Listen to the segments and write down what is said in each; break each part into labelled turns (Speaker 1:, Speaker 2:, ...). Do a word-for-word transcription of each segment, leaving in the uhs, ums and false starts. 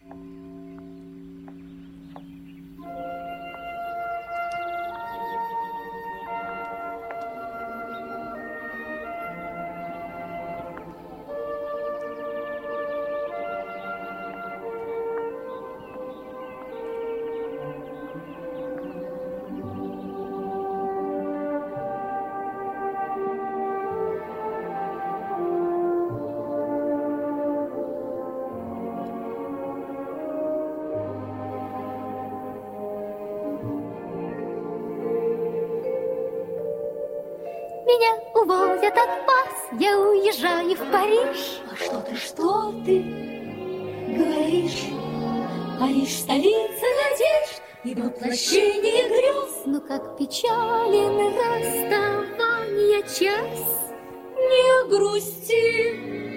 Speaker 1: Меня увозят от вас, я уезжаю в Париж.
Speaker 2: А что ты, что ты говоришь? Париж — столица надежд и воплощение грез.
Speaker 1: Но как печален расставания час.
Speaker 2: Не грусти,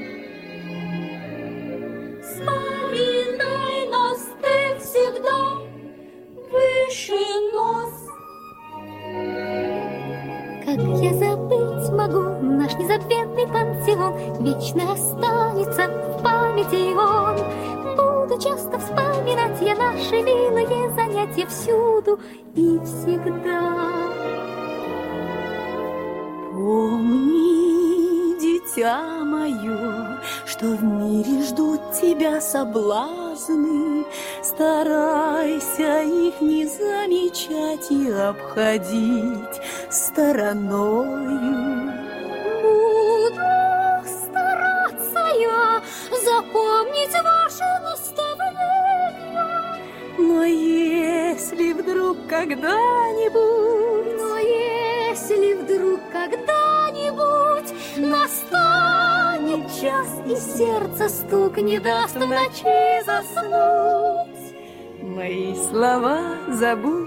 Speaker 2: вспоминай нас ты всегда выше нос.
Speaker 1: Как я забыть могу наш незабвенный пансион? Вечно останется в памяти он. Буду часто вспоминать я наши милые занятия всюду и всегда.
Speaker 3: Помни, дитя мое, что в мире ждут тебя соблазны. Старайся их не замечать и обходить стороною.
Speaker 1: Буду стараться я запомнить ваши наставления.
Speaker 3: Но если вдруг когда-нибудь,
Speaker 1: Но если вдруг когда-нибудь настанет час, и сердце стук не даст в ночи заснуть,
Speaker 3: мои слова забудь.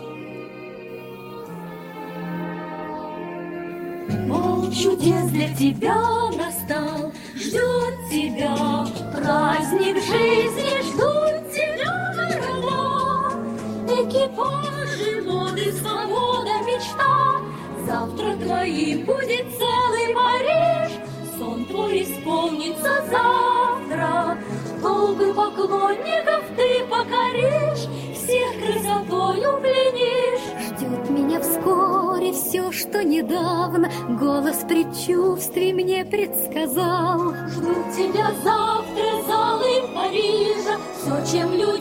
Speaker 2: Бал чудес для тебя настал, ждет тебя праздник жизни, ждут тебя города, экипажи, моды, свобода, мечта. Завтра твоим будет целый Париж, сон твой исполнится завтра. Толпы поклонников ты покоришь, всех красотою пленишь.
Speaker 1: ждет меня вскоре все, что недавно голос предчувствий мне предсказал.
Speaker 2: Ждут тебя завтра залы Парижа, все, чем люди